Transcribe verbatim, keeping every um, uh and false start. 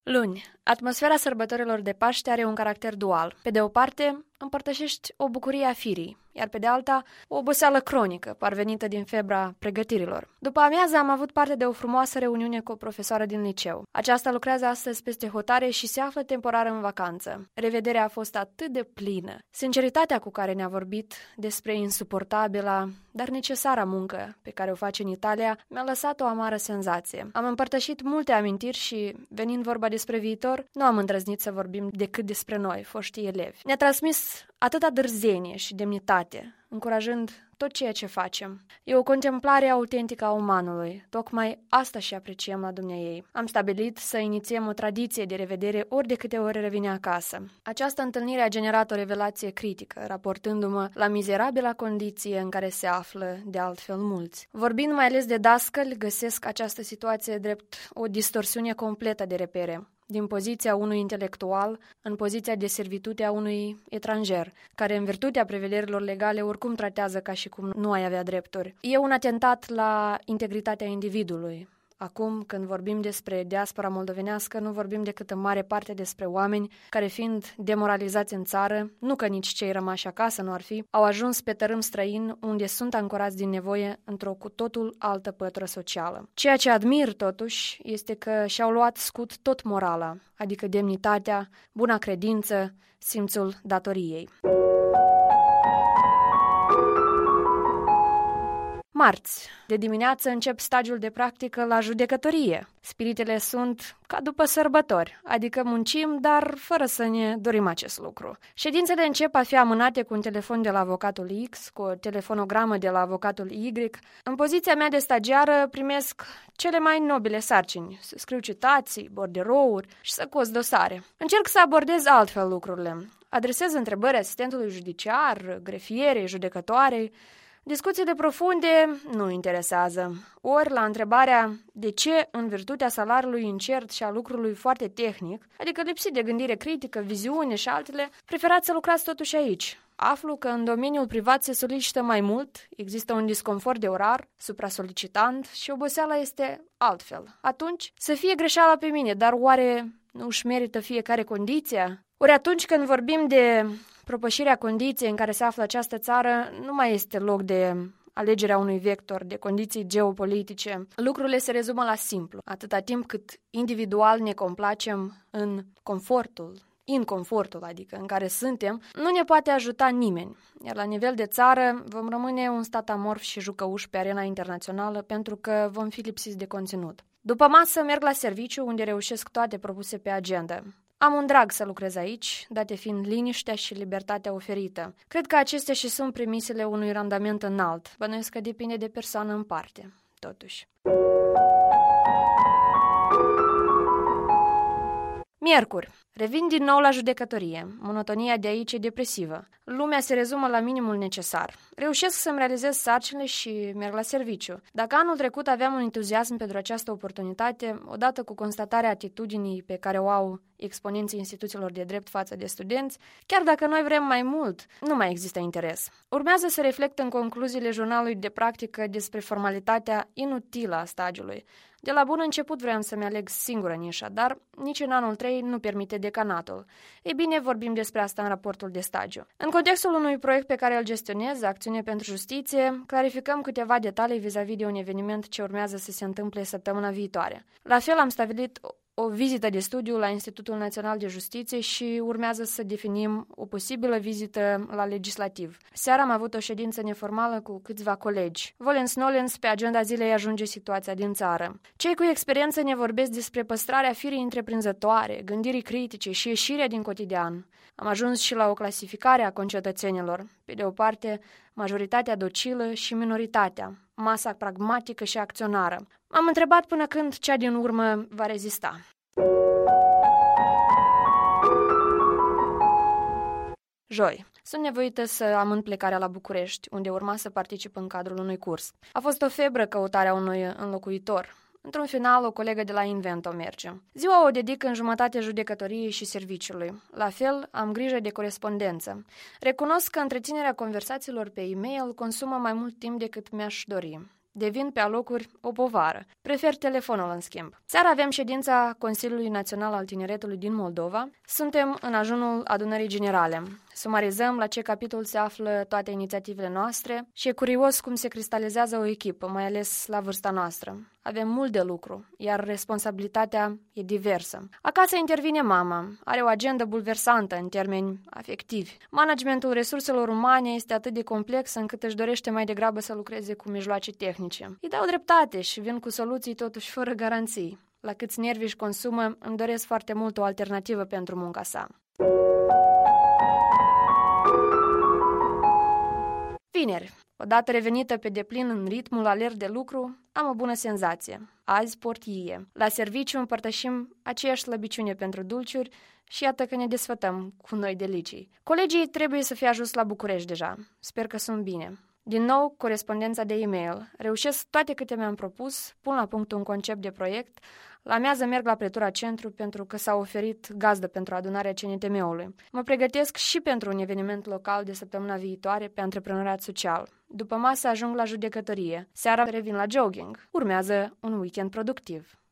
Luni, atmosfera sărbătorilor de Paște are un caracter dual. Pe de o parte, împărtășești o bucurie a firii, iar pe de alta, o oboseală cronică, parvenită din febra pregătirilor. După amiază am avut parte de o frumoasă reuniune cu o profesoară din liceu. Aceasta lucrează astăzi peste hotare și se află temporar în vacanță. Revederea a fost atât de plină. Sinceritatea cu care ne-a vorbit despre insuportabila, dar necesară muncă pe care o face în Italia mi-a lăsat o amară senzație. Am împărtășit multe amintiri și, venind vorba despre viitor, nu am îndrăznit să vorbim decât despre noi, foștii elevi. Ne-a transmis atâta dârzenie și demnitate, încurajând tot ceea ce facem. E o contemplare autentică a umanului. Tocmai asta și apreciem la dumneaei. Am stabilit să inițiem o tradiție de revedere ori de câte ori revine acasă. Această întâlnire a generat o revelație critică, raportându-mă la mizerabila condiție în care se află de altfel mulți. Vorbind mai ales de dascăli, găsesc această situație drept o distorsiune completă de repere, din poziția unui intelectual în poziția de servitute a unui etranjer, care în virtutea prevederilor legale oricum tratează ca și cum nu ai avea drepturi. E un atentat la integritatea individului. Acum, când vorbim despre diaspora moldovenească, nu vorbim decât în mare parte despre oameni care, fiind demoralizați în țară, nu că nici cei rămași acasă nu ar fi, au ajuns pe tărâm străin unde sunt ancorați din nevoie într-o cu totul altă pătură socială. Ceea ce admir, totuși, este că și-au luat scut tot morala, adică demnitatea, buna credință, simțul datoriei. Marți, de dimineață încep stagiul de practică la judecătorie. Spiritele sunt ca după sărbători, adică muncim, dar fără să ne dorim acest lucru. Ședințele încep a fi amânate cu un telefon de la avocatul X, cu o telefonogramă de la avocatul Y. În poziția mea de stagiară primesc cele mai nobile sarcini, să scriu citații, borderouri și să cos dosare. Încerc să abordez altfel lucrurile. Adresez întrebări asistentului judiciar, grefierei, judecătoarei. Discuțiile profunde nu interesează. Ori la întrebarea de ce, în virtutea salariului incert și a lucrului foarte tehnic, adică lipsit de gândire critică, viziune și altele, preferați să lucrați totuși aici. Aflu că în domeniul privat se solicită mai mult, există un disconfort de orar, supra-solicitant și oboseala este altfel. Atunci, să fie greșeala pe mine, dar oare nu își merită fiecare condiția? Ori atunci când vorbim de propășirea condiției în care se află această țară, nu mai este loc de alegerea unui vector, de condiții geopolitice. Lucrurile se rezumă la simplu. Atâta timp cât individual ne complacem în confortul, inconfortul, adică în care suntem, nu ne poate ajuta nimeni. Iar la nivel de țară vom rămâne un stat amorf și jucăuș pe arena internațională pentru că vom fi lipsiți de conținut. După masă merg la serviciu unde reușesc toate propuse pe agenda. Am un drag să lucrez aici, date fiind liniștea și libertatea oferită. Cred că acestea și sunt premisele unui randament înalt. Bănuiesc că depinde de persoană în parte, totuși. Miercuri. Revin din nou la judecătorie. Monotonia de aici e depresivă. Lumea se rezumă la minimul necesar. Reușesc să-mi realizez sarcinile și merg la serviciu. Dacă anul trecut aveam un entuziasm pentru această oportunitate, odată cu constatarea atitudinii pe care o au exponenții instituțiilor de drept față de studenți, chiar dacă noi vrem mai mult, nu mai există interes. Urmează să reflect în concluziile jurnalului de practică despre formalitatea inutilă a stagiului. De la bun început vreau să-mi aleg singură nișa, dar nici în anul trei nu permite decanatul. Ei bine, vorbim despre asta în raportul de stagiu. În contextul unui proiect pe care îl gestionez, Acțiune pentru Justiție, clarificăm câteva detalii vis-a-vis de un eveniment ce urmează să se întâmple săptămâna viitoare. La fel am stabilit o vizită de studiu la Institutul Național de Justiție și urmează să definim o posibilă vizită la legislativ. Seara am avut o ședință neformală cu câțiva colegi. Volens-nolens, pe agenda zilei ajunge situația din țară. Cei cu experiență ne vorbesc despre păstrarea firii întreprinzătoare, gândirii critice și ieșirea din cotidian. Am ajuns și la o clasificare a concetățenilor. Pe de o parte, majoritatea docilă și minoritatea, masa pragmatică și acționară. M-am întrebat până când cea din urmă va rezista. Joi. Sunt nevoită să amând plecarea la București, unde urma să particip în cadrul unui curs. A fost o febră căutarea unui înlocuitor. Într-un final, o colegă de la Invento merge. Ziua o dedic în jumătate judecătoriei și serviciului. La fel, am grijă de corespondență. Recunosc că întreținerea conversațiilor pe e-mail consumă mai mult timp decât mi-aș dori. devin pe alocuri o povară. Prefer telefonul în schimb. Seara avem ședința Consiliului Național al Tineretului din Moldova. Suntem în ajunul adunării generale. Sumarizăm la ce capitol se află toate inițiativele noastre și e curios cum se cristalizează o echipă, mai ales la vârsta noastră. Avem mult de lucru, iar responsabilitatea e diversă. Acasă intervine mama, are o agendă bulversantă în termeni afectivi. Managementul resurselor umane este atât de complex încât își dorește mai degrabă să lucreze cu mijloace tehnice. Îi dau dreptate și vin cu soluții totuși fără garanții. La câți nervi își consumă, îmi doresc foarte mult o alternativă pentru munca sa. Vineri, odată revenită pe deplin în ritmul alert de lucru, am o bună senzație. Azi port ie. La serviciu împărtășim aceeași slăbiciune pentru dulciuri și iată că ne desfătăm cu noi delicii. Colegii trebuie să fie ajuns la București deja. Sper că sunt bine. Din nou, corespondența de e-mail. Reușesc toate câte mi-am propus, pun la punct un concept de proiect. La amiază merg la Pretura Centru pentru că s-a oferit gazdă pentru adunarea C N T M-ului. Mă pregătesc și pentru un eveniment local de săptămâna viitoare pe antreprenoriat social. După masă ajung la judecătorie. Seara revin la jogging. Urmează un weekend productiv.